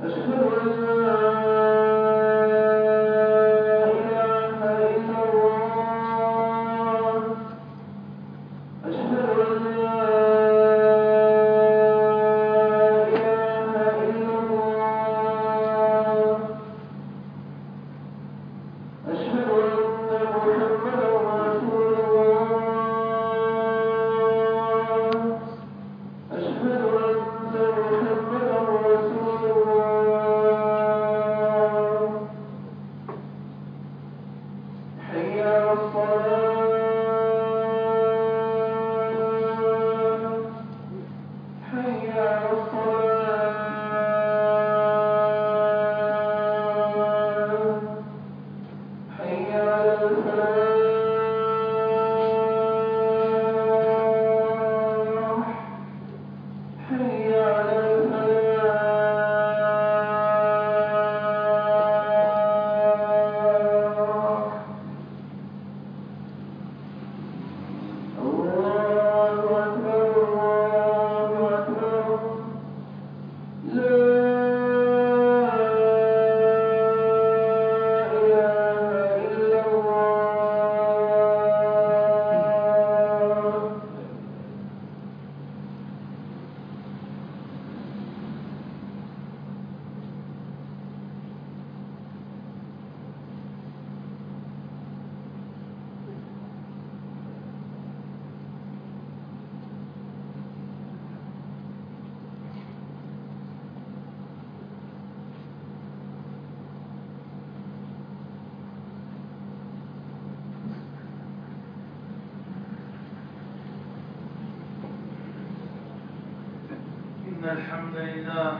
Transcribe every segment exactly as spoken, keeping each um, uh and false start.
إن الحمد لله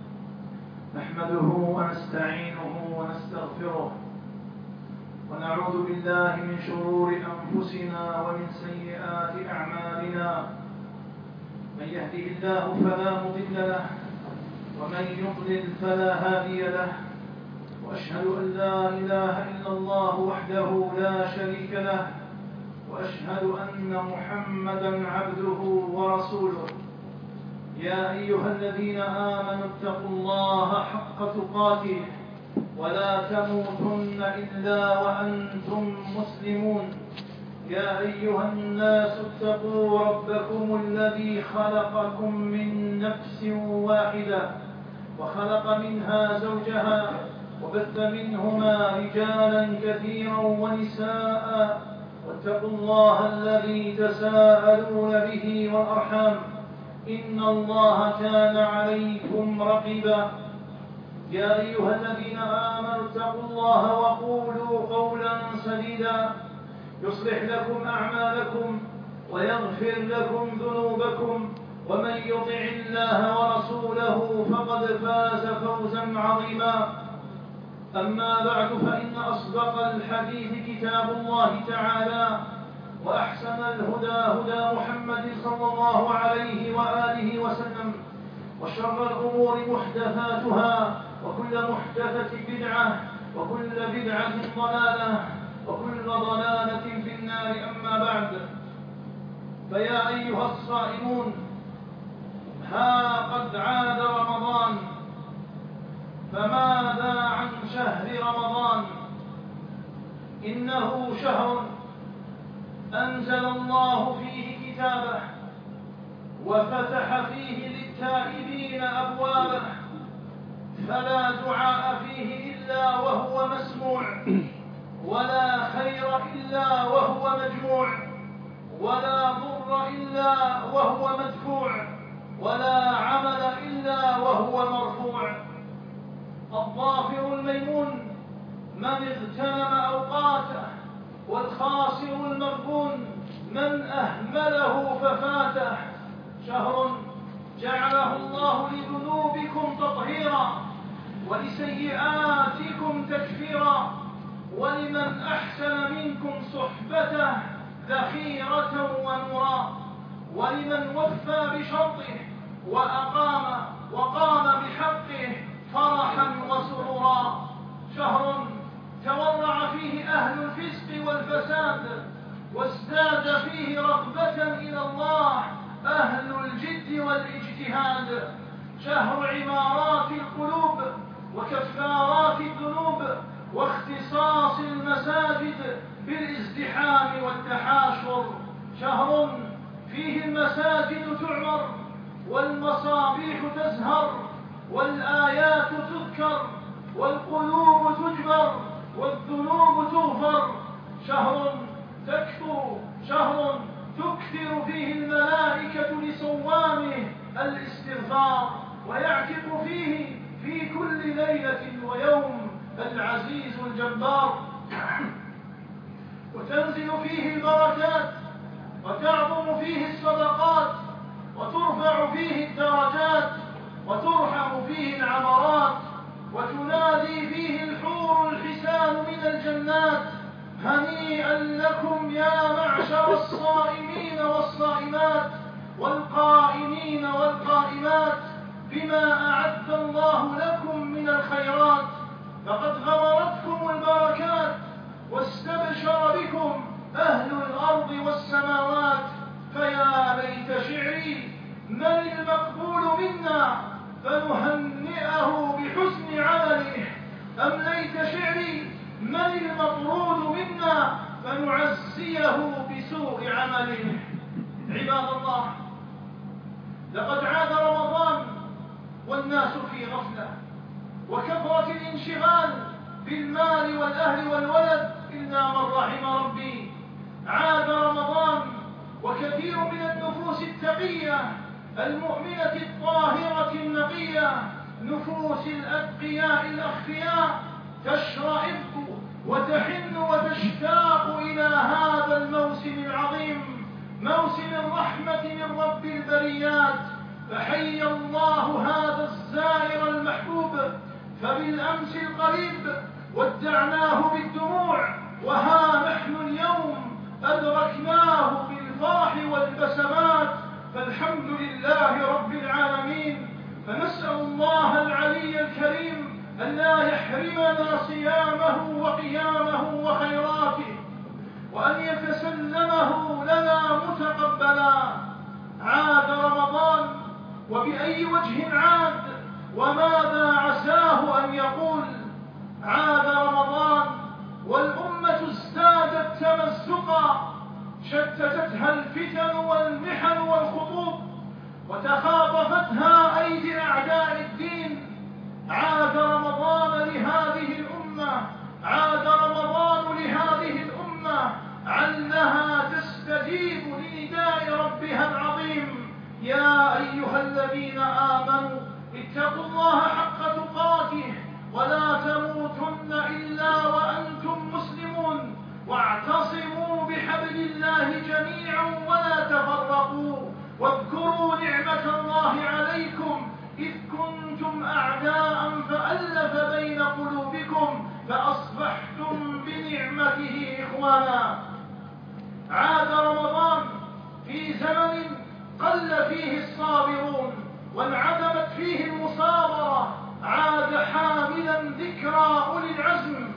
نحمده ونستعينه ونستغفره ونعوذ بالله من شرور أنفسنا ومن سيئات أعمالنا. من يهده الله فلا مضل له ومن يضلل فلا هادي له، وأشهد أن لا إله إلا الله وحده لا شريك له، وأشهد أن محمدا عبده ورسوله. يا أيها الذين آمنوا اتقوا الله حق تقاته ولا تموتن إلا وأنتم مسلمون. يا أيها الناس اتقوا ربكم الذي خلقكم من نفس واحدة وخلق منها زوجها وبث منهما رجالا كثيرا ونساء، واتقوا الله الذي تساءلون به والأرحام إن الله كان عليكم رقيبا. يا أيها الذين آمنوا اتقوا الله وقولوا قولا سديدا يصلح لكم أعمالكم ويغفر لكم ذنوبكم، ومن يطع الله ورسوله فقد فاز فوزا عظيما. أما بعد، فإن أصدق الحديث كتاب الله تعالى، وأحسن الهدى هدى محمد صلى الله عليه وآله وسلم، وشر الأمور محدثاتها، وكل محدثة بدعة، وكل بدعة ضلالة، وكل ضلالة في النار. أما بعد، فيا أيها الصائمون، ها قد عاد رمضان، فماذا عن شهر رمضان؟ إنه شهر أنزل الله فيه كتابه، وفتح فيه للتائبين أبوابه، فلا دعاء فيه إلا وهو مسموع، ولا خير إلا وهو مجموع، ولا ضر إلا وهو مدفوع، ولا عمل إلا وهو مرفوع. الظافر الميمون من اغتنم أوقاته، والخاسر المغبون من أهمله ففاته. شهر جعله الله لذنوبكم تطهيرا ولسيئاتكم تكفيرا، ولمن أحسن منكم صحبته ذخيرة ونورا، ولمن وفى بشرطه وأقام وقام بحقه فرحا وسرورا. شهر تورع فيه أهل الفسق والفساد، وازداد فيه رغبة إلى الله أهل الجد والاجتهاد. شهر عمارات القلوب كفارات الذنوب واختصاص المساجد بالازدحام والتحاشر. شهر فيه المساجد تعمر والمصابيح تزهر والآيات تذكر والقلوب تجبر والذنوب تغفر. شهر تكثر شهر تكثر فيه الملائكة لصوامه الاستغفار، ويعتق فيه في كل ليلة ويوم العزيز الجبار، وتنزل فيه البركات وتعظم فيه الصدقات وترفع فيه الدرجات وترحم فيه العبرات وتنادي فيه الحور الحسان من الجنات: هنيئا لكم يا معشر الصائمين والصائمات والقائمين والقائمات بما أعد الله لكم من الخيرات، فقد غمرتكم البركات واستبشر بكم أهل الأرض والسماوات. فيا ليت شعري من المقبول منا فنهنئه بحسن عمله، أم ليت شعري من المطرود منا فنعزيه بسوء عمله. عباد الله، لقد عاد رمضان والناس في غفلة وكثرة الانشغال بالمال والأهل والولد إلا من رحم ربي. عاد رمضان وكثير من النفوس التقية المؤمنة الطاهرة النقية، نفوس الأتقياء الأخفياء، تشرئب وتحن وتشتاق إلى هذا الموسم العظيم، موسم الرحمة من رب البريات. فحي الله هذا الزائر المحبوب، فبالأمس القريب ودعناه بالدموع، وها نحن اليوم أدركناه بالفرح والبسمات. فالحمد لله رب العالمين، فنسأل الله العلي الكريم أن لا يحرمنا صيامه وقيامه وخيراته، وأن يتسلمه لنا متقبلا. عاد رمضان، وبأي وجه عاد وماذا عساه أن يقول؟ عاد رمضان والأمة ازدادت تمزقا، شتتتها الفتن والمحن والخطوب وتخاطفتها أيدي أعداء الدين. عاد رمضان لهذه الأمة، عاد رمضان لهذه الأمة علها تستجيب لنداء ربها العظيم: يا أيها الذين آمنوا اتقوا الله حق تقاته ولا تموتن إلا وأنتم مسلمون، واعتصموا بحبل الله جميعا ولا تفرقوا، واذكروا نعمة الله عليكم إذ كنتم أعداء فألف بين قلوبكم فأصبحتم بنعمته إخوانا. عاد رمضان في زمن قل فيه الصابرون وانعدمت فيه المصابرة، عاد حاملا ذكرى أولي العزم،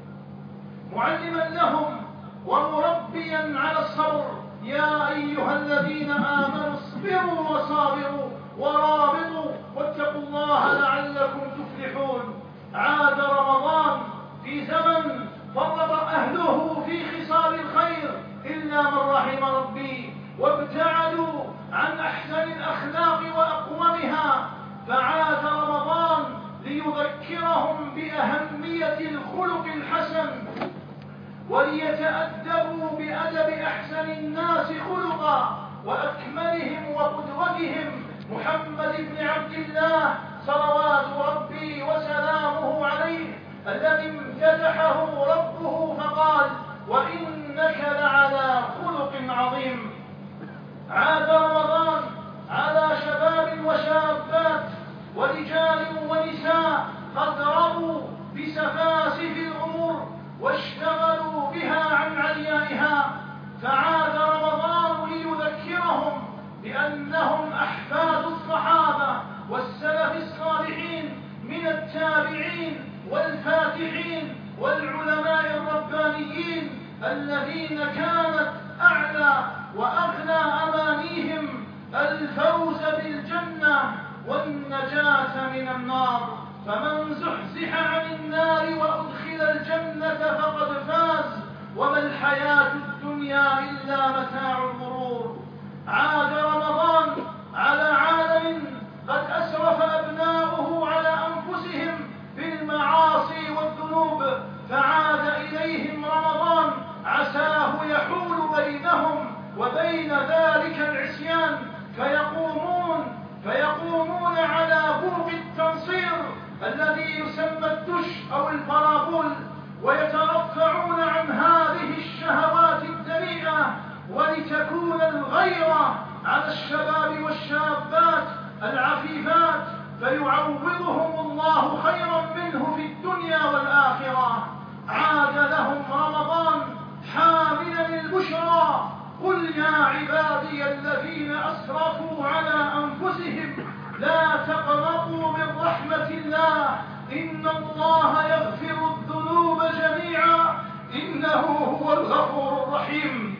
معلما لهم ومربيا على الصبر: يا أيها الذين آمنوا اصبروا وصابروا ورابطوا واتقوا الله لعلكم تفلحون. عاد رمضان في زمن فرط أهله في خصال الخير إلا من رحم ربي، وابتعدوا عن أحسن الأخلاق وأقومها، فعاد رمضان ليذكرهم بأهمية الخلق الحسن وليتأدبوا بأدب أحسن الناس خلقا وأكملهم وقدوتهم محمد بن عبد الله صلوات ربي وسلامه عليه، الذي امتدحه ربه فقال: وإنك لعلى خلق عظيم. عاد رمضان على شباب وشابات ورجال ونساء قد رضوا بسفاسف الأمور واشتغلوا بها عن عليائها، فعاد رمضان ليذكرهم بأنهم أحفاد الصحابة والسلف الصالحين من التابعين والفاتحين والعلماء الربانيين الذين كانت أعلى وأغلى أمانيهم الفوز بالجنة والنجاة من النار. فمن زحزح عن النار وأدخل الجنة فقد فاز وما الحياة الدنيا إلا متاع الغرور. عاد رمضان على عالم قد أسرف أبناؤه على أنفسهم بالمعاصي والذنوب، فعاد إليهم رمضان عساه يحول بينهم وبين ذلك العصيان، فيقومون فيقومون على بوق التنصير الذي يسمى الدش أو البرابول، ويترفعون عن هذه الشهوات الدنيئة، ولتكون الغيرة على الشباب والشابات العفيفات، فيعوضهم الله خيرا منه في الدنيا والآخرة. عاد لهم رمضان حاملا البشرى: قل يا عبادي الذين أسرفوا على أنفسهم لا تقنطوا من رحمة الله إن الله يغفر الذنوب جميعا إنه هو الغفور الرحيم.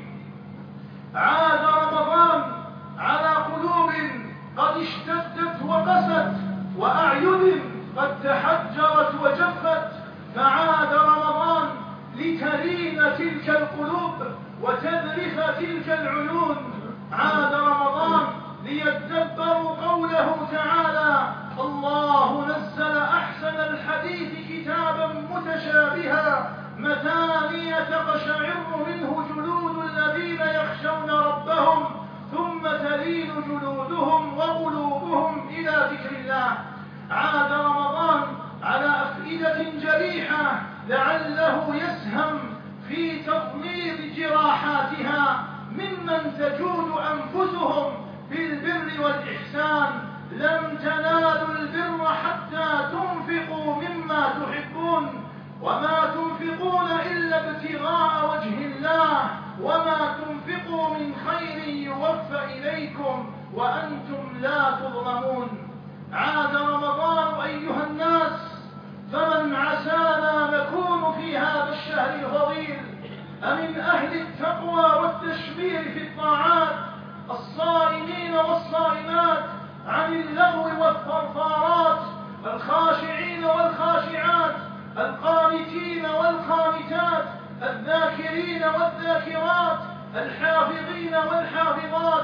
عاد رمضان على قلوب قد اشتدت وقست وأعين قد تحجرت وجفت، فعاد رمضان لتلين تلك القلوب وتذرف تلك العيون. عاد رمضان ليتدبروا قوله تعالى: الله نزل أحسن الحديث كتابا متشابها مثانية تقشعر منه جلود الذين يخشون ربهم ثم تلين جلودهم وقلوبهم إلى ذكر الله. عاد رمضان على أفئدة جريحة لعله يسهم في تضميد جراحاتها ممن تجود أنفسهم بالبر والإحسان. لن تنالوا البر حتى تنفقوا مما تحبون وما تنفقون إلا ابتغاء وجه الله وما تنفقوا من خير يوفى إليكم وأنتم لا تظلمون. عاد رمضان أيها الناس، فمن عسانا نكون في هذا الشهر الفضيل أمن أهل التقوى والتشمير في الطاعات، الصائمين والصائمات عن اللغو والثرثارات، الخاشعين والخاشعات، القانتين والقانتات، الذاكرين والذاكرات، الحافظين والحافظات،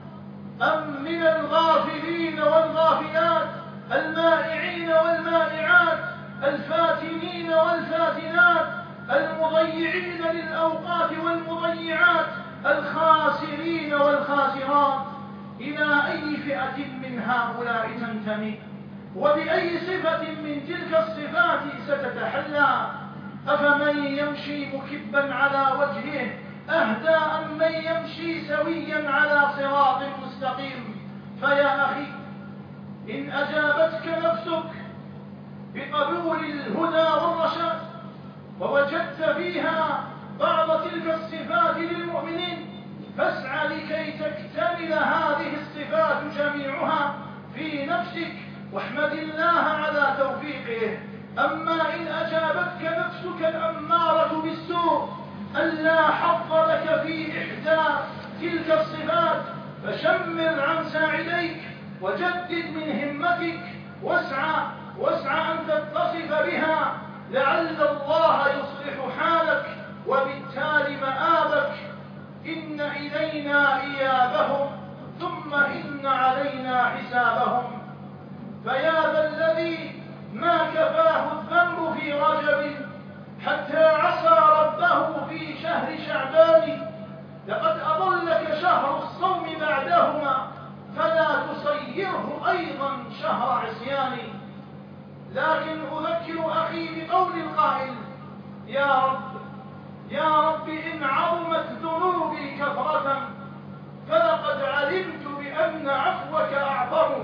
أم من الغافلين والغافلات، المائعين والمائعات، الفاتنين والفاتنات، المضيعين للأوقات والمضيعات، الخاسرين والخاسرات. إلى أي فئة من هؤلاء تنتمي؟ وبأي صفة من تلك الصفات ستتحلى؟ أفمن يمشي مكبا على وجهه أهدى أم من يمشي سويا على صراط مستقيم؟ فيا أخي، إن أجابتك نفسك بقبول الهدى والرشاد ووجدت فيها بعض تلك الصفات للمؤمنين، فاسعى لكي تكتمل هذه الصفات جميعها في نفسك واحمد الله على توفيقه. أما إن أجابتك نفسك الأمارة بالسوء ألا حظ لك في إحدى تلك الصفات، فشمر عن ساعديك وجدد من همتك واسعى واسعى أن تتصف بها، لعل الله يصلح حالك وبالتالي مآبك. إن إلينا إيابهم ثم إن علينا حسابهم. فيا ذا الذي ما كفاه الذنب في رجب حتى عصى ربه في شهر شعبان، لقد أضلك شهر الصوم بعدهما فلا تصيره أيضا شهر عصيان. لكن أذكر أخي بقول القائل: يا رب يا رب إن عظمت ذنوبي كثرة فلقد علمت بأن عفوك أعظم.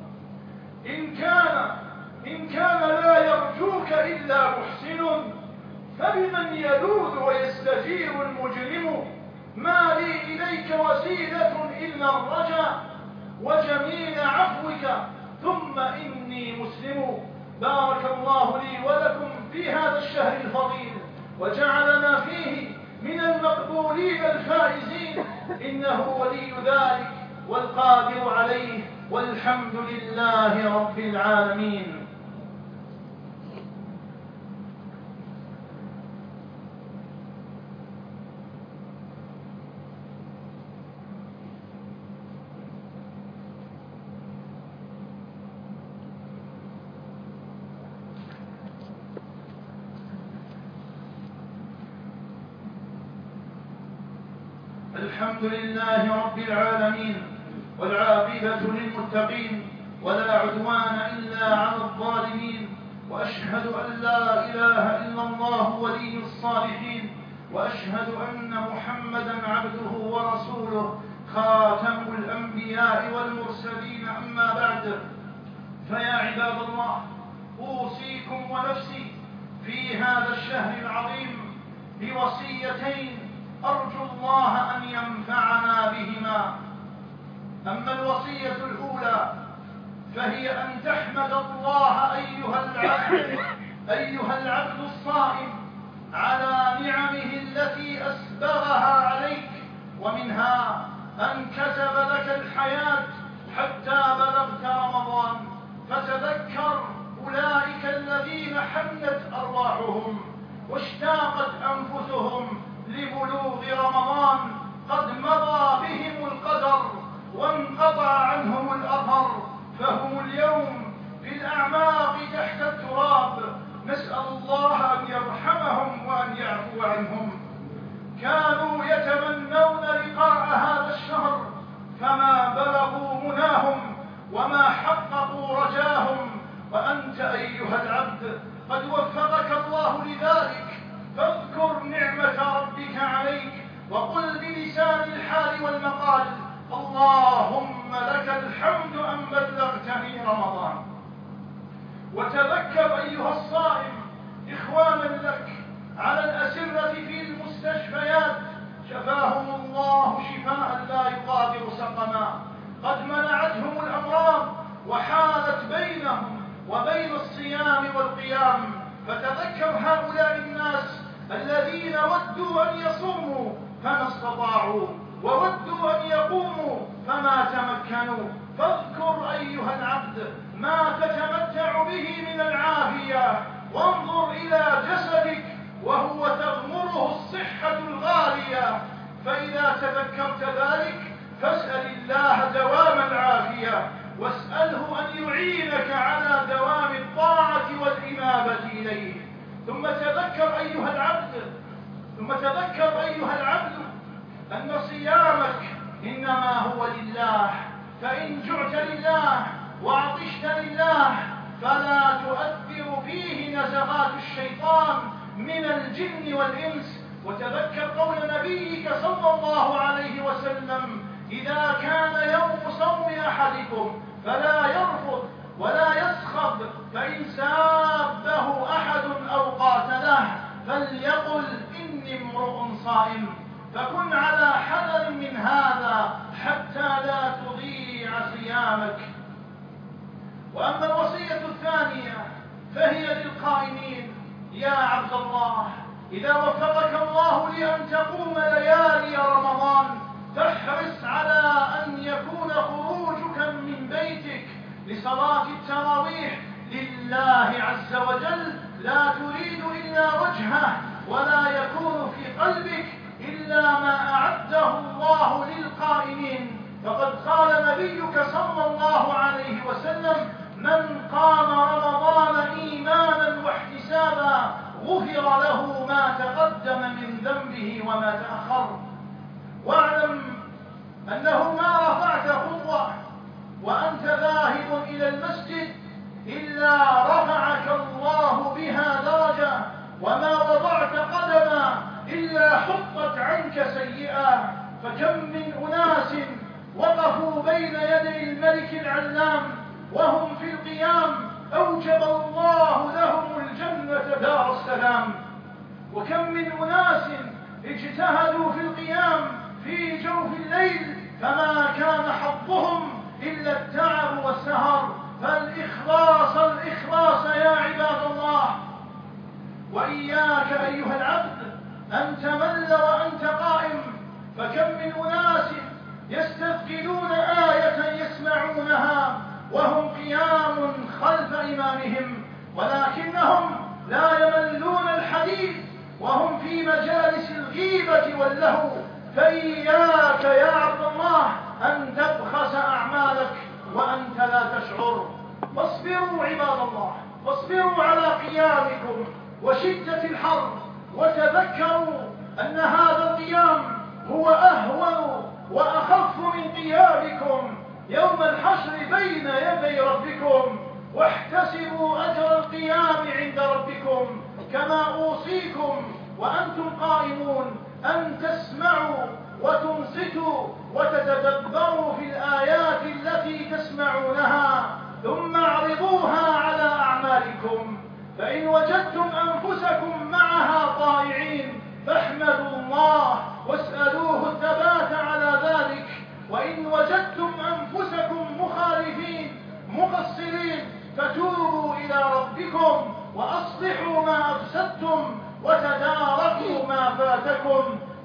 إن كان إن كان لا يرجوك إلا محسن فبمن يلوذ ويستجير المجرم؟ ما لي إليك وسيلة إلا الرجاء وجميل عفوك ثم إني مسلم. بارك الله لي ولكم في هذا الشهر الفضيل وجعلنا فيه من المقبولين الفائزين، إنه ولي ذلك والقادر عليه، والحمد لله رب العالمين. الحمد لله رب العالمين، والعاقبة للمتقين، ولا عدوان إلا على الظالمين، وأشهد أن لا إله إلا الله ولي الصالحين، وأشهد أن محمدا عبده ورسوله خاتم الأنبياء والمرسلين. أما بعد، فيا عباد الله، أوصيكم ونفسي في هذا الشهر العظيم بوصيتين أرجو الله أن ينفعنا بهما. أما الوصية الأولى فهي أن تحمد الله أيها العبد أيها العبد الصائم على نعمه التي أسبغها عليك، ومنها أن كتب لك الحياة حتى بلغت رمضان. فتذكر أولئك الذين حنت أرواحهم واشتاقت أنفسهم لبلوغ رمضان، قد مضى بهم القدر وانقطع عنهم الأثر، فهم اليوم في الأعماق تحت التراب. نسأل الله أن يرحمهم وأن يعفو عنهم. كانوا يتمنون لقاء هذا الشهر فما بلغوا مناهم وما حققوا رجاهم، وأنت أيها العبد قد وفقك الله لذلك، فاذكر نعمة ربك عليك وقل بلسان الحال والمقال: اللهم لك الحمد أن بلغتني رمضان. وتذكر أيها الصائم إخوانا لك على الأسرة في المستشفيات، شفاهم الله شفاء لا يغادر سقما، قد منعتهم الأمراض وحالت بينهم وبين الصيام والقيام. فتذكر هؤلاء الناس الذين ودوا أن يصوموا فما استطاعوا، وودوا أن يقوموا فما تمكنوا. فاذكر أيها العبد ما تتمتع به من العافية، وانظر إلى جسدك وهو تغمره الصحة الغالية، فإذا تذكرت ذلك فاسأل الله دوام العافية، واسأله أن يعينك على دوام الطاعة والإنابة إليه. ثم تذكر أيها العبد ثم تذكر أيها العبد أن صيامك إنما هو لله، فإن جعت لله وعطشت لله فلا تؤثر فيه نزغات الشيطان من الجن والإنس. وتذكر قول نبيك صلى الله عليه وسلم: إذا كان يوم صوم أحدكم فلا يرفض ولا يسخب، فإن سابه أحد أو قاتله فليقل إني امرؤ صائم. فكن على حذر من هذا حتى لا تضيع صيامك. وأما الوصية الثانية فهي للقائمين. يا عبد الله، إذا وفقك الله لأن تقوم ليالي رمضان فاحرص على أن يكون خروجك من بيتك لصلاة التراويح لله عز وجل، لا تريد إلا وجهه، ولا يكون في قلبك إلا ما أعده الله للقائمين. فقد قال نبيك صلى الله عليه وسلم: من قام رمضان إيمانا واحتسابا غفر له ما تقدم من ذنبه وما تأخر. واعلم أنه ما رفعت خطوة وأنت ذاهب إلى المسجد إلا رفعك الله بها درجة، وما وضعت قدما إلا حطت عنك سيئة. فكم من أناس وقفوا بين يدي الملك العلام وهم في القيام أوجب الله لهم الجنة دار السلام، وكم من أناس اجتهدوا في القيام في جوف الليل فما كان حظهم إلا التعب والسهر. فالإخلاص الإخلاص يا عباد الله. وإياك أيها العبد أن تمل وأنت قائم، فكم من أناس يستثقلون آية يسمعونها وهم قيام خلف إمامهم، ولكنهم لا يملون الحديث وهم في مجالس الغيبة واللهو. فإياك يا عبد الله أن تبخس أعمالك وأنت لا تشعر. واصبروا عباد الله، واصبروا على قيامكم وشدة الحر، وتذكروا أن هذا القيام هو أهون وأخف من قيامكم يوم الحشر بين يدي ربكم، واحتسبوا أجر القيام عند ربكم. كما أوصيكم وأنتم قائمون أن تسمعوا وتنصتوا وتتدبروا في الآيات التي تسمعونها، ثم اعرضوها على أعمالكم. فإن وجدتم أنفسكم معها طائعين فاحمدوا الله واسألوه الثبات على ذلك، وإن وجدتم أنفسكم مخالفين مقصرين فتوبوا إلى ربكم وأصلحوا ما أفسدتم وتداركوا ما فاتكم،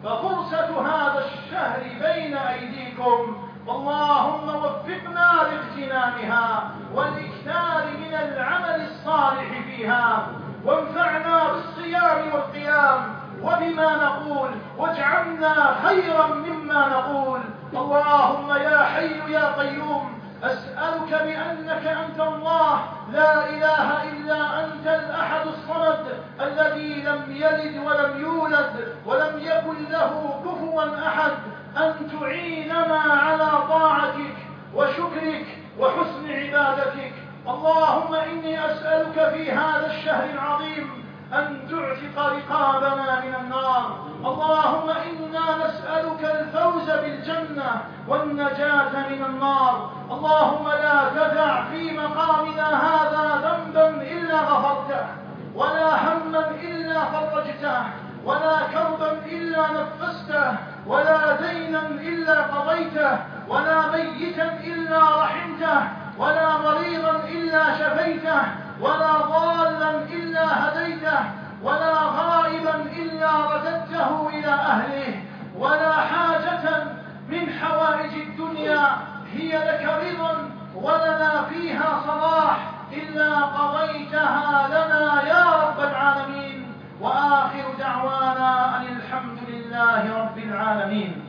ففرصة هذا الشهر بين أيديكم. اللهم وفقنا لاغتنامها والإكثار من العمل الصالح فيها، وانفعنا بالصيام والقيام وبما نقول، واجعلنا خيرا مما نقول. اللهم يا حي يا قيوم، أسألك بأنك أنت الله لا إله إلا أنت الأحد الصمد الذي لم يلد ولم يولد ولم يكن له كفوا أحد، أن تعيننا على طاعتك وشكرك وحسن عبادتك. اللهم إني أسألك في هذا الشهر العظيم أن تعتق رقابنا من النار. اللهم إنا نسألك الفوز بالجنة والنجاة من النار. اللهم لا تدع في مقامنا هذا ذنبا إلا غفرته، ولا هما إلا فرجته، ولا كربا إلا نفسته، ولا دينا إلا قضيته، ولا ميتا إلا رحمته، ولا مريضا إلا شفيته، ولا ضالا إلا هديته، ولا غائبا إلا رددته إلى أهله، ولا حاجة من حوائج الدنيا هي لك رضا ولنا فيها صلاح إلا قضيتها لنا يا رب العالمين. وآخر دعوانا أن الحمد لله رب العالمين.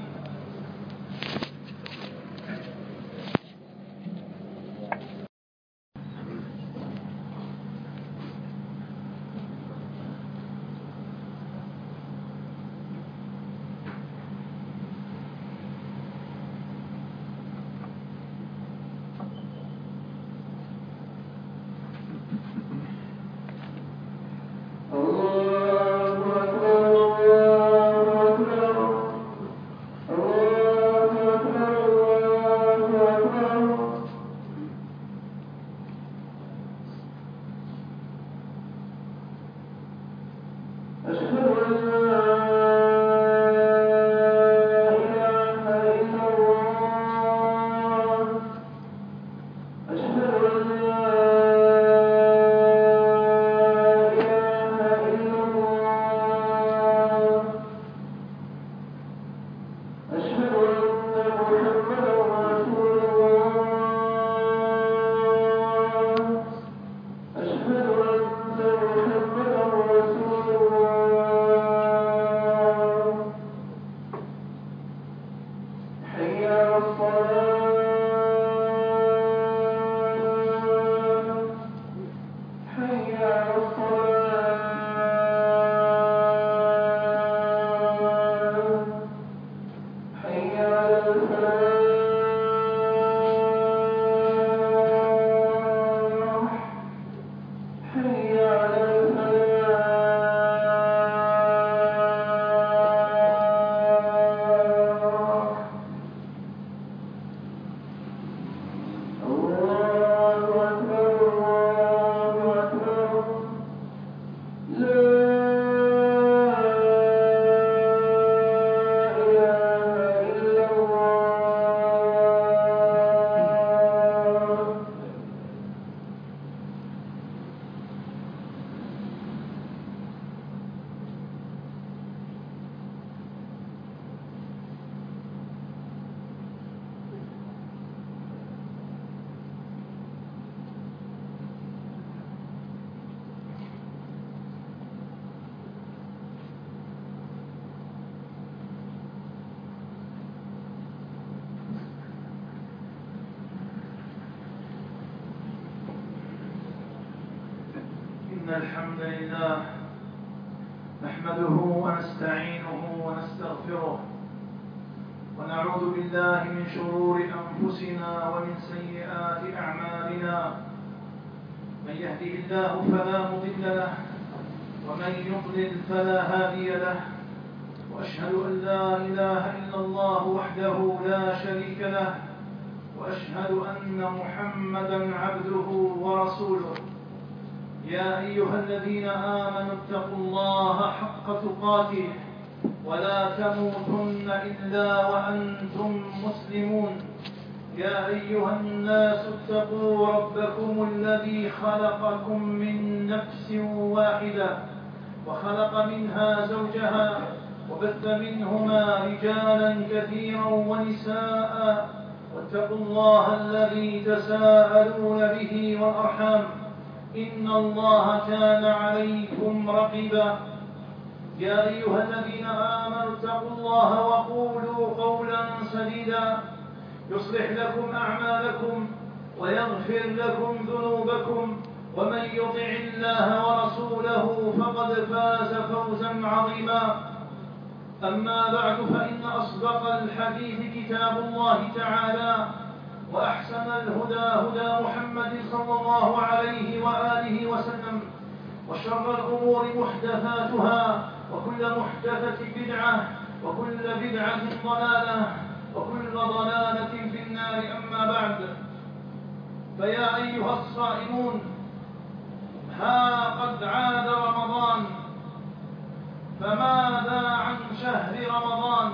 الحمد لله نحمده ونستعينه ونستغفره ونعوذ بالله من شرور أنفسنا ومن سيئات أعمالنا. من يهده الله فلا مضل له ومن يضلل فلا هادي له، وأشهد أن لا إله إلا الله وحده لا شريك له، وأشهد أن محمدا عبده ورسوله. يا أيها الذين آمنوا اتقوا الله حق تقاته ولا تموتن إلا وأنتم مسلمون. يا أيها الناس اتقوا ربكم الذي خلقكم من نفس واحدة وخلق منها زوجها وبث منهما رجالا كثيرا ونساء، واتقوا الله الذي تساءلون به والأرحام إن الله كان عليكم رقيبا. يا أيها الذين آمنوا اتقوا الله وقولوا قولا سديدا يصلح لكم أعمالكم ويغفر لكم ذنوبكم، ومن يطع الله ورسوله فقد فاز فوزا عظيما. أما بعد، فإن أصدق الحديث كتاب الله تعالى، وأحسن الهدى هدى محمد صلى الله عليه وآله وسلم، وشر الأمور محدثاتها، وكل محدثة بدعة، وكل بدعة ضلالة، وكل ضلالة في النار. أما بعد، فيا أيها الصائمون، ها قد عاد رمضان، فماذا عن شهر رمضان؟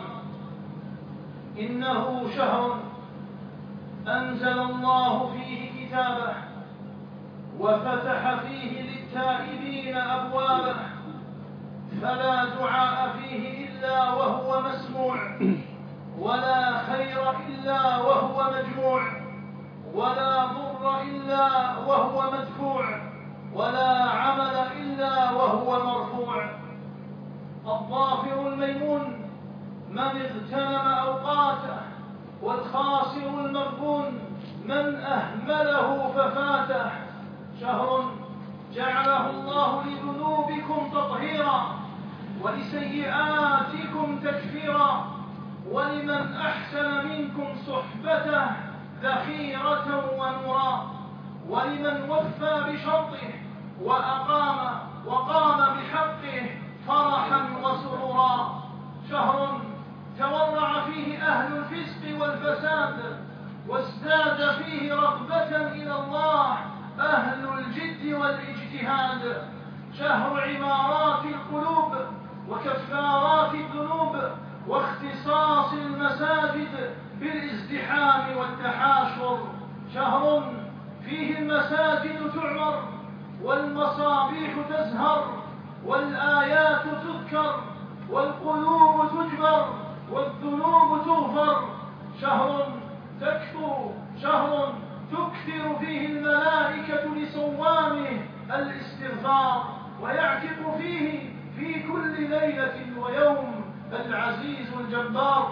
إنه شهر أنزل الله فيه كتابه، وفتح فيه للتائبين أبوابه، فلا دعاء فيه إلا وهو مسموع، ولا خير إلا وهو مجموع، ولا ضر إلا وهو مدفوع، ولا عمل إلا وهو مرفوع. الظافر الميمون من اغتنم أوقاته، والخاسر المغبون من أهمله ففاته. شهر جعله الله لذنوبكم تطهيرا ولسيئاتكم تكفيرا، ولمن أحسن منكم صحبته ذخيرة ونورا، ولمن وفى بشرطه وأقام وقام بحقه فرحا وسرورا. شهر تورع فيه أهل الفسق والفساد، وازداد فيه رغبة إلى الله أهل الجد والاجتهاد. شهر عمارات القلوب وكفارات الذنوب واختصاص المساجد بالازدحام والتحاشر. شهر فيه المساجد تعمر والمصابيح تزهر والآيات تذكر والقلوب تجبر والذنوب تغفر. شهر تكثر شهر تكثر فيه الملائكة لصوامه الاستغفار، ويعتق فيه في كل ليلة ويوم العزيز الجبار.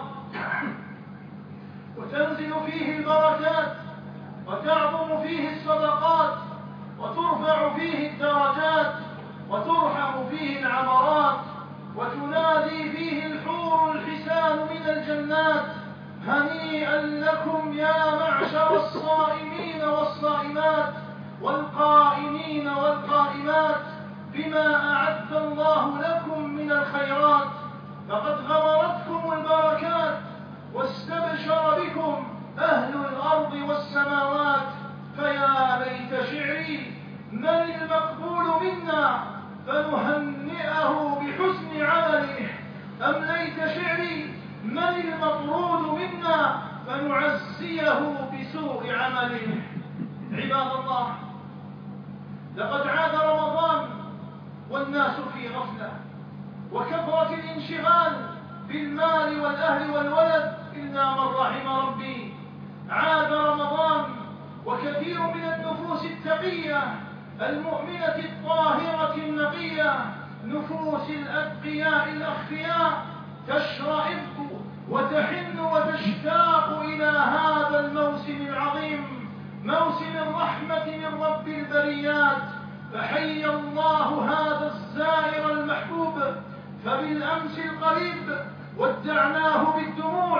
وتنزل فيه البركات، وتعظم فيه الصدقات، وترفع فيه الدرجات، وترحم فيه العبرات، وتنادي فيه الحور الحسان من الجنات: هنيئا لكم يا معشر الصائمين والصائمات والقائمين والقائمات بما أعد الله لكم من الخيرات، فقد غمرتكم البركات واستبشر بكم أهل الأرض والسماوات. فيا ليت شعري من المقبول منا فنهنئه بحسن عمله، أم ليت شعري من المطرود منا فنعزيه بسوء عمله. عباد الله، لقد عاد رمضان والناس في غفلة، وكثرة الانشغال بالمال والأهل والولد إلا من رحم ربي. عاد رمضان وكثير من النفوس التقية المؤمنة الطاهرة النقية، نفوس الأتقياء الأخفياء، تشرئب وتحن وتشتاق إلى هذا الموسم العظيم، موسم الرحمة من رب البريات. فحي الله هذا الزائر المحبوب، فبالأمس القريب ودعناه بالدموع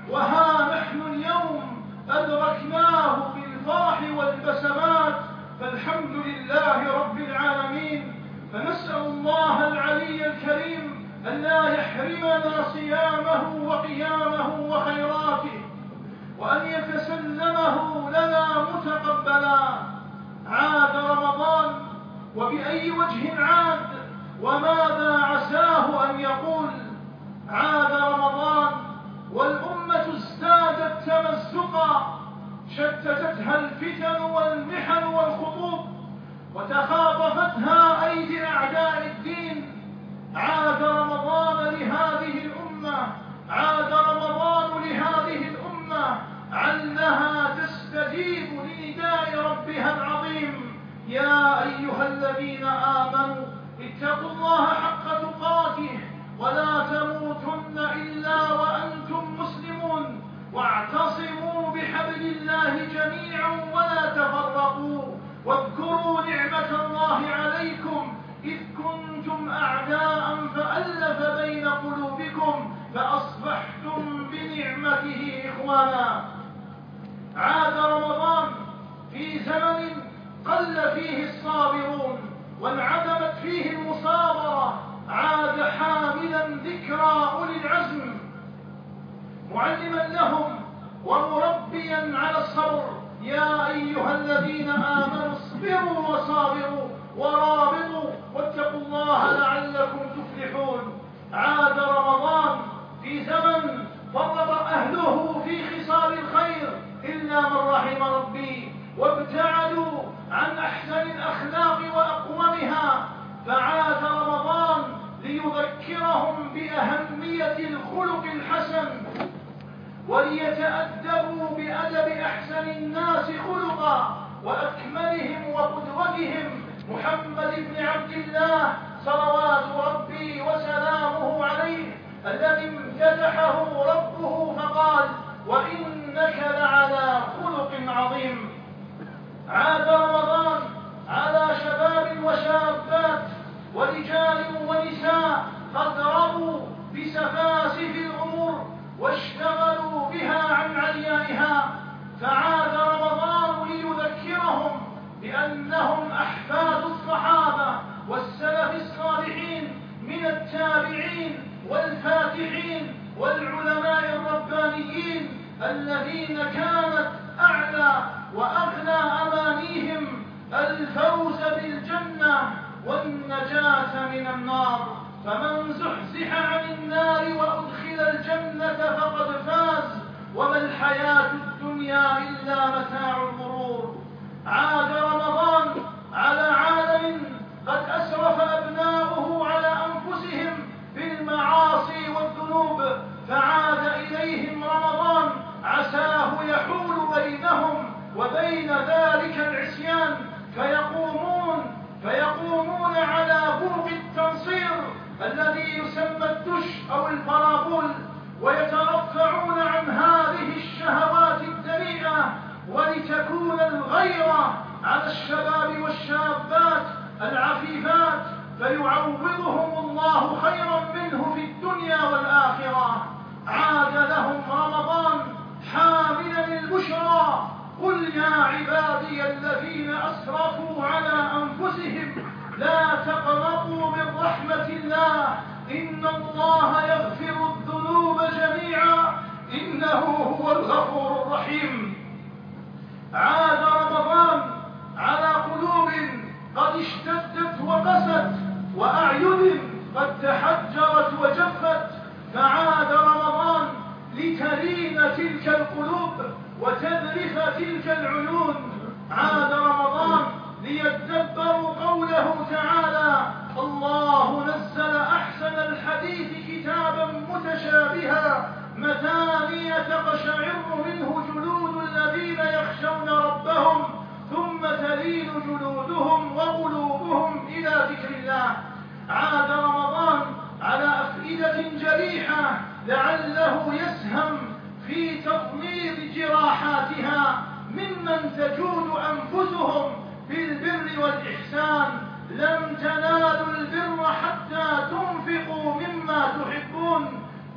وها نحن اليوم أدركناه بالفرح والبسمات، فالحمد لله رب العالمين. فنسأل الله العلي الكريم أن لا يحرمنا صيامه وقيامه وخيراته، وأن يتسلمه لنا متقبلا. عاد رمضان، وبأي وجه عاد؟ وماذا عساه أن يقول؟ عاد رمضان والأمة ازدادت تمزقا، شتتتها الفتن والمحن والخطوب، وتخاطفتها أيدي أعداء الدين. عاد رمضان لهذه الأمة، عاد رمضان لهذه الأمة علها تستجيب لنداء ربها العظيم. يا أيها الذين آمنوا اتقوا الله حق تقاته ولا تموتن إلا وأنتم مسلمون، واعتصموا بحبل الله جميعا ولا تفرقوا، واذكروا نعمة الله عليكم إذ كنتم أعداء فألف بين قلوبكم فأصبحتم بنعمته إخوانا. عاد رمضان في زمن قل فيه الصابرون وانعدمت فيه المصابرة، عاد حاملا ذكرى أولي العزم، معلما لهم ومربيا على الصبر. يا أيها الذين آمنوا اصبروا وصابروا ورابطوا واتقوا الله لعلكم تفلحون. عاد رمضان في زمن فرط أهله في خصال الخير إلا من رحم ربي، وابتعدوا عن أحسن الأخلاق وأقومها، فعاد رمضان ليذكرهم بأهمية الخلق الحسن، وليتأدبوا بأدب أحسن الناس خلقا وأكملهم وقدوتهم محمد بن عبد الله صلوات ربي وسلامه عليه، الذي امتدحه ربه فقال: وإنك لعلى خلق عظيم. عاد رمضان على شباب وشابات ورجال ونساء قد رضوا بسفاسف الأمور واشتغلوا بها عن عليائها، فعاد رمضان ليذكرهم بأنهم أحفاد الصحابة والسلف الصالحين من التابعين والفاتحين والعلماء الربانيين الذين كانت أعلى وأغلى أمانيهم الفوز بالجنة والنجاة من النار. فمن زحزح عن النار وأدخل الجنة فقد فاز، وما الحياة الدنيا إلا متاع الغرور. عاد رمضان على عالم قد أسرف أبناؤه على أنفسهم بالمعاصي والذنوب، فعاد إليهم رمضان عساه يحول بينهم وبين ذلك العصيان، فيقومون فيقومون على بوق التنصير الذي يسمى الدش أو البرابول، ويترفعون عن هذه الشهوات الدنيئة، ولتكون الغيرة على الشباب والشابات العفيفات، فيعوضهم الله خيرا منه في الدنيا والآخرة. عاد لهم رمضان حاملا البشرى: قل يا عبادي الذين أسرفوا على أنفسهم لا تقنطوا من رحمة الله إن الله يغفر الذنوب جميعا إنه هو الغفور الرحيم. عاد رمضان على قلوب قد اشتدت وقست وأعين قد تحجرت وجفت، فعاد رمضان لتلين تلك القلوب وتذرف تلك العيون. عاد رمضان ليتدبروا قوله تعالى: الله نزل أحسن الحديث كتابا متشابها مثانية تقشعر منه جلود الذين يخشون ربهم ثم تلين جلودهم وقلوبهم إلى ذكر الله. عاد رمضان على أفئدة جريحة لعله يسهم في تضميد جراحاتها ممن تجود أنفسهم بالبر والإحسان. لن تنالوا البر حتى تنفقوا مما تحبون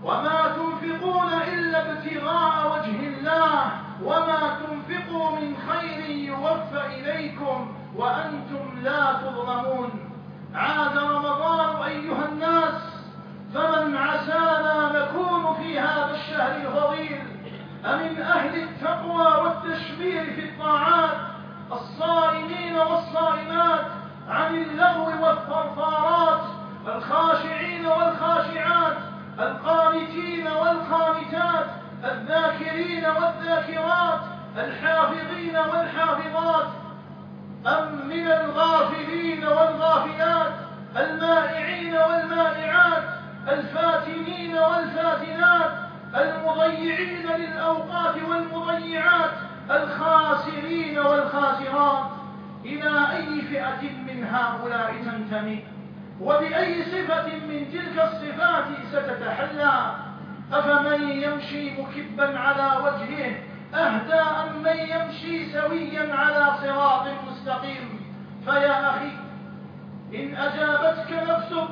وما تنفقون إلا ابتغاء وجه الله وما تنفقوا من خير يوفى إليكم وأنتم لا تظلمون. عاد رمضان أيها الناس، فمن عسانا نكون في هذا الشهر الفضيل أمن أهل التقوى والتشمير في الطاعات، الصائمين والصائمات عن اللغو والثرثارات، الخاشعين والخاشعات، القانتين والقانتات، الذاكرين والذاكرات، الحافظين والحافظات، أم من الغافلين والغافلات، المائعين والمائعات، الفاتنين والفاتنات، المضيعين للأوقات والمضيعات، الخاسرين والخاسرات. إلى أي فئة من هؤلاء تنتمي؟ وبأي صفة من تلك الصفات ستتحلى؟ أفمن يمشي مكبا على وجهه أهدى أم من يمشي سويا على صراط مستقيم؟ فيا أخي، إن أجابتك نفسك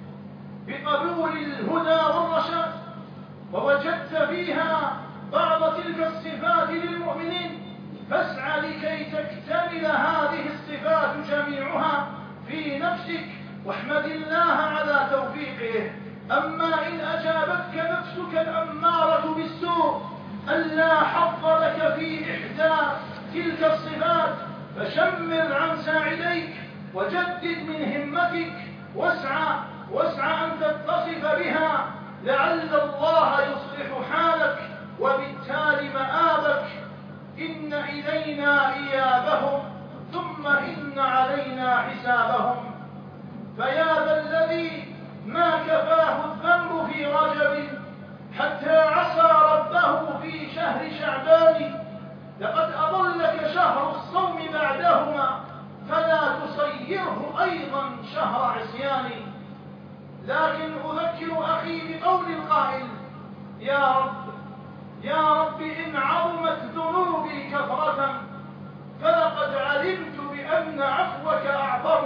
بقبول الهدى والرشاد ووجدت فيها بعض تلك الصفات للمؤمنين، فاسعى لكي تكتمل هذه الصفات جميعها في نفسك واحمد الله على توفيقه. أما إن أجابتك نفسك الأمارة بالسوء ألا حظ لك في إحدى تلك الصفات، فشمر عن ساعديك وجدد من همتك واسعى واسعى أن تتصف بها، لعل الله يصلح حالك وبالتالي مآبك. إن إلينا إيابهم ثم إن علينا حسابهم. فيا ذا الذي ما كفاه الذنب في رجب حتى عصى ربه في شهر شعبان، لقد أضلك شهر الصوم بعدهما فلا تصيره أيضا شهر عصيان. لكن أذكر أخي بقول القائل: يا رب يا رب إن عظمت ذنوبي كثرة فلقد علمت بأن عفوك أعظم.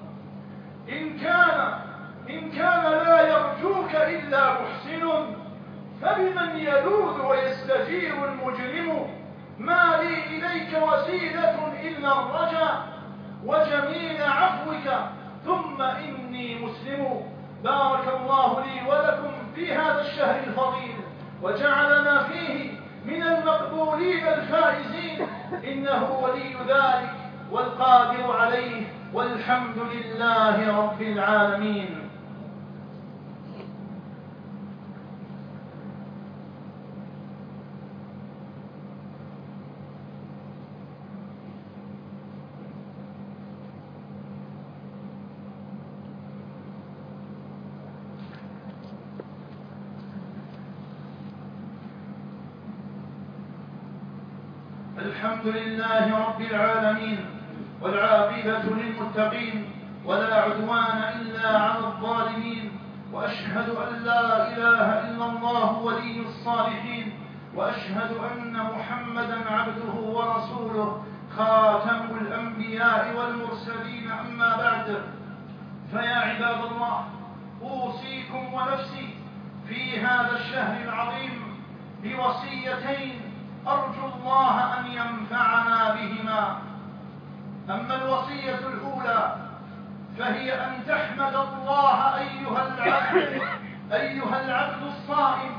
إن كان إن كان لا يرجوك إلا محسن فبمن يلوذ ويستجير المجرم؟ ما لي إليك وسيلة إلا الرجاء وجميل عفوك ثم إني مسلم. بارك الله لي ولكم في هذا الشهر الفضيل وجعلنا فيه من المقبولين الفائزين، إنه ولي ذلك والقادر عليه، والحمد لله رب العالمين. الحمد لله رب العالمين، والعاقبة للمتقين، ولا عدوان إلا على الظالمين، وأشهد أن لا إله إلا الله ولي الصالحين، وأشهد أن محمدا عبده ورسوله خاتم الأنبياء والمرسلين. أما بعد، فيا عباد الله، أوصيكم ونفسي في هذا الشهر العظيم بوصيتين أرجو الله أن ينفعنا بهما. أما الوصية الأولى فهي أن تحمد الله أيها العبد أيها العبد الصائم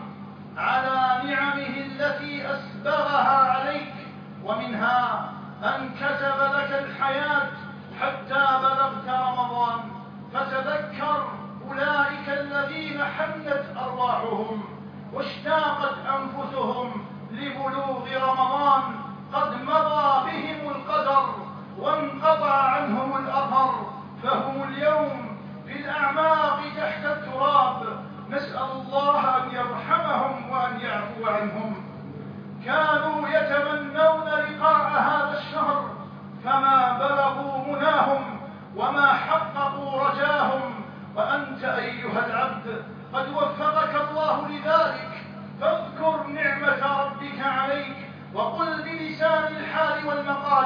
على نعمه التي أسبغها عليك، ومنها أن كتب لك الحياة حتى بلغت رمضان. فتذكر أولئك الذين حنت أرواحهم واشتاقت أنفسهم لبلوغ رمضان، قد مضى بهم القدر وانقطع عنهم الأثر، فهم اليوم في الأعماق تحت التراب. نسأل الله أن يرحمهم وأن يعفو عنهم. كانوا يتمنون لقاء هذا الشهر فما بلغوا مناهم وما حققوا رجاهم، وأنت أيها العبد قد وفقك الله لذلك، فاذكر نعمة ربك عليك وقل بلسان الحال والمقال: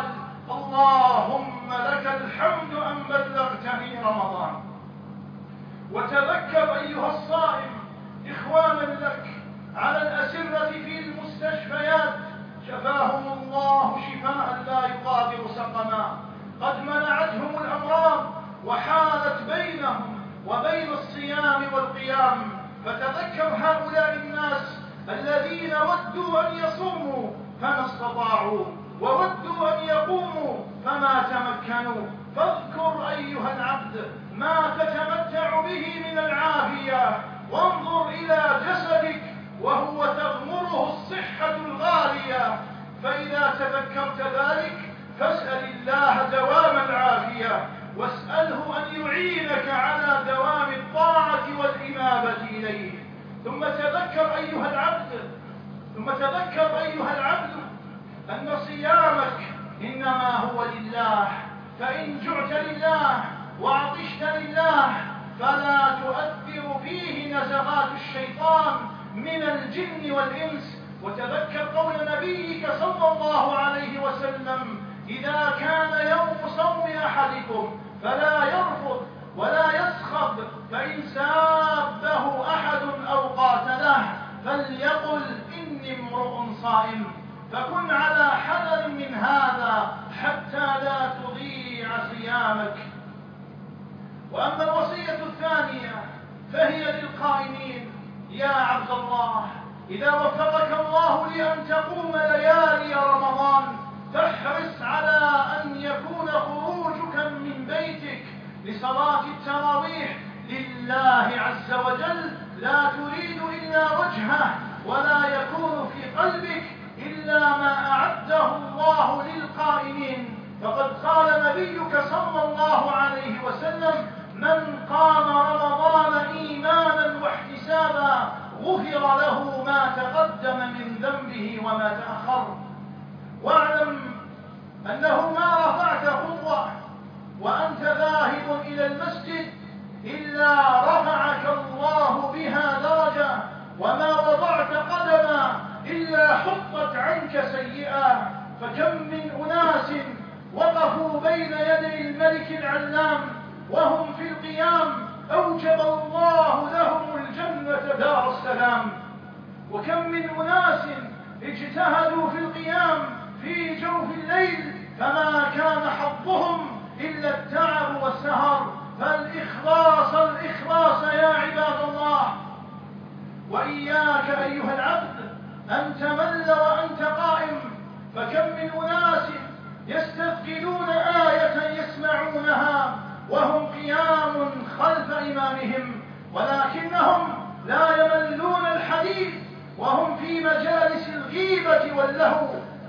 اللهم لك الحمد أن بلغتني رمضان. وتذكر أيها الصائم إخوانا لك على الأسرة في المستشفيات شفاهم الله شفاء لا يغادر سقما، قد منعتهم الأمراض وحالت بينهم وبين الصيام والقيام. فتذكر هؤلاء الناس الذين ودوا أن يصوموا فما استطاعوا، وودوا أن يقوموا فما تمكنوا. فاذكر أيها العبد ما تتمتع به من العافية، وانظر إلى جسدك وهو تغمره الصحة الغالية. فإذا تذكرت ذلك فاسأل الله دوام العافية، واسأله أن يعينك على دوام الطاعة والإنابة إليه. ثم تذكر أيها العبد ثم تذكر أيها العبد أن صيامك إنما هو لله، فإن جعت لله وعطشت لله فلا تؤثر فيه نزغات الشيطان من الجن والإنس. وتذكر قول نبيك صلى الله عليه وسلم: إذا كان يوم صوم أحدكم فلا يرفض ولا يسخب، فإن سابه أحد أو قاتله فليقل إني امرؤ صائم. فكن على حذر من هذا حتى لا تضيع صيامك. وأما الوصية الثانية فهي للقائمين: يا عبد الله، إذا وفقك الله لأن تقوم ليالي رمضان فاحرص على أن يكون خروجك من بيتك لصلاة التراويح لله عز وجل، لا تريد إلا وجهه، ولا يكون في قلبك إلا ما أعده الله للقائمين. فقد قال نبيك صلى الله عليه وسلم: من قام رمضان إيمانا واحتسابا غفر له ما تقدم من ذنبه وما تأخر. واعلم أنه ما رفعت خطوة وأنت ذاهب إلى المسجد إلا رفعك الله بها درجة، وما وضعت قدما إلا حطت عنك سيئة. فكم من أناس وقفوا بين يدي الملك العلام وهم في القيام أوجب الله لهم الجنة دار السلام، وكم من أناس اجتهدوا في القيام في جوف الليل فما كان حظهم إلا التعب والسهر. فالإخلاص الإخلاص يا عباد الله. وإياك أيها العبد أن تمل وأنت قائم، فكم من أناس يستثقلون آية يسمعونها وهم قيام خلف إمامهم، ولكنهم لا يملون الحديث وهم في مجالس الغيبة واللهو.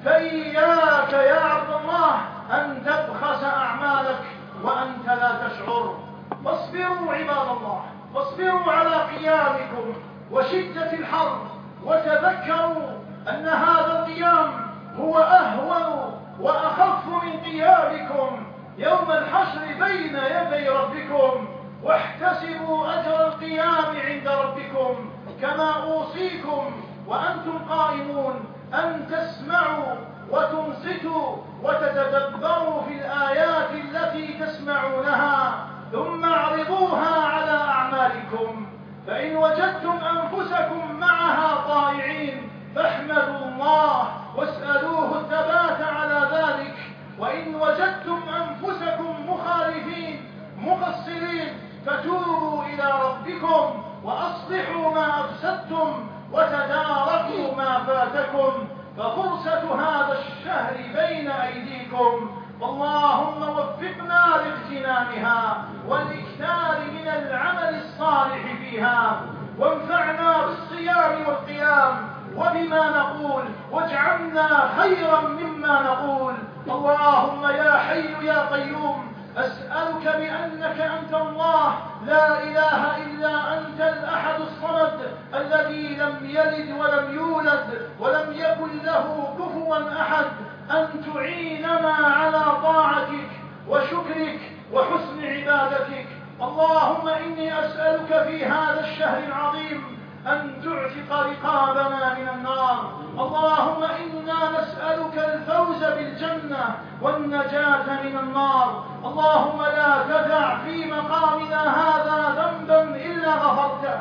فإياك يا عبد الله أن تبخس أعمالك وأنت لا تشعر. فاصبروا عباد الله، فاصبروا على قيامكم وشدة الحر، وتذكروا أن هذا القيام هو أهون وأخف من قيامكم يوم الحشر بين يدي ربكم. واحتسبوا أجر القيام عند ربكم، كما أوصيكم وأنتم قائمون أن تسمعوا وتنصتوا وتتدبروا في الآيات التي تسمعونها، ثم اعرضوها على أعمالكم. فإن وجدتم أنفسكم معها طائعين فاحمدوا الله واسألوه الثبات على ذلك، وإن وجدتم أنفسكم مخالفين مقصرين فتوبوا إلى ربكم وأصلحوا ما أفسدتم وتداركوا ما فاتكم، ففرصة هذا الشهر بين أيديكم. اللهم وفقنا لاغتنامها والإكثار من العمل الصالح فيها، وانفعنا بالصيام والقيام وبما نقول، واجعلنا خيرا مما نقول. اللهم يا حي يا قيوم، أسألك بأنك أنت الله لا إله إلا أنت الأحد الصمد الذي لم يلد ولم يولد ولم يكن له كفوا أحد، أن تعيننا على طاعتك وشكرك وحسن عبادتك. اللهم إني أسألك في هذا الشهر العظيم أن تعتق رقابنا من النار. اللهم إنا نسألك الفوز بالجنة والنجاة من النار. اللهم لا تدع في مقامنا هذا ذنبا إلا غفرته،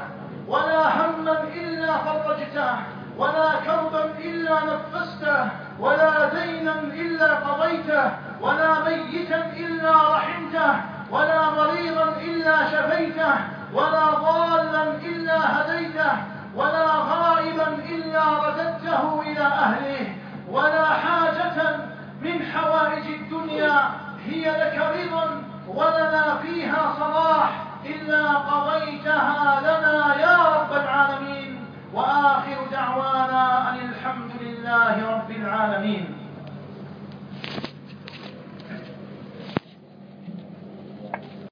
ولا هما إلا فرجته، ولا كربا إلا نفسته، ولا دينا إلا قضيته، ولا ميتا إلا رحمته، ولا مريضا إلا شفيته، ولا ضالا إلا هديته، ولا غائبا إلا رددته إلى أهله، ولا حاجة من حوائج الدنيا هي لك رضا ولنا فيها صلاح إلا قضيتها لنا يا رب العالمين. وآخر دعوانا